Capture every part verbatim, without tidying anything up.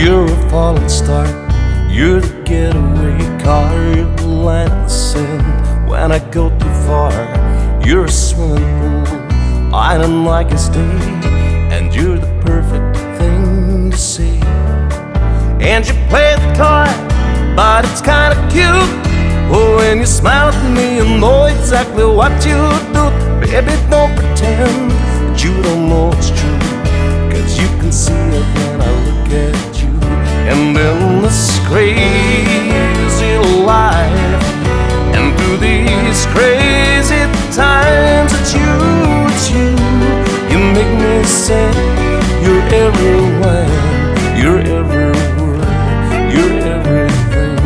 You're a falling star, you're the getaway car. You're the line in the sand when I go too far. You're a swimming pool, I don't like a stay, and you're the perfect thing to say. And you play the toy, but it's kinda cute. Oh, when you smile at me, you know exactly what you do. Baby, don't pretend that you don't know it's true, 'cause you can see it when I look at you. And in this crazy life, and through these crazy times, it's you, it's you. You make me say you're everywhere, you're everywhere, you're everything.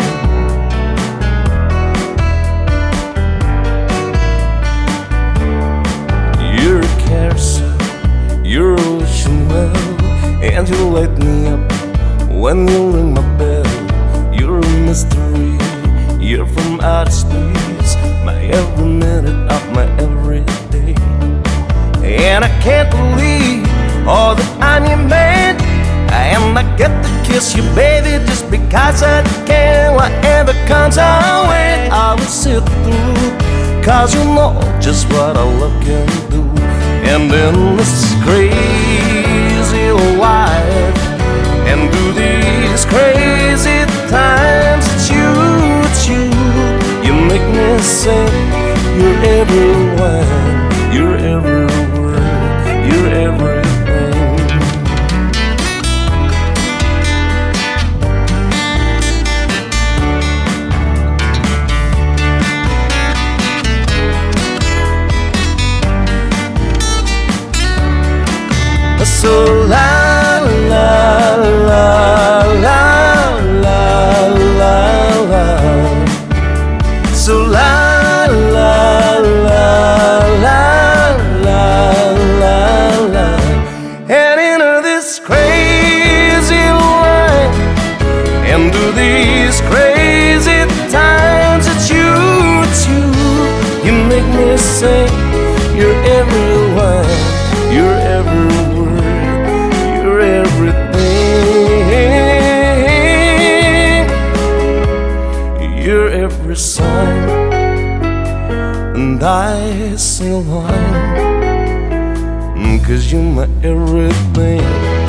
You're a carousel, you're a ocean well, and you light me up when you ring my bell. You're a mystery, you're from outer space, my every minute of my every day. And I can't believe all that I'm your man, and I get to kiss you, baby, just because I can. Whatever comes our way, I will sit through, 'cause you know just what our love can do. And in this crazy life, and through these crazy times, it's you, it's you. You make me say you're everywhere, you're everywhere, you're everything. So la la la la la la la. So la la la la la la la. And into this crazy life, and through these crazy times, it's you, it's you. You make me say you're everywhere, you're everywhere. You're every sign, and I sing along, 'cause you're my everything.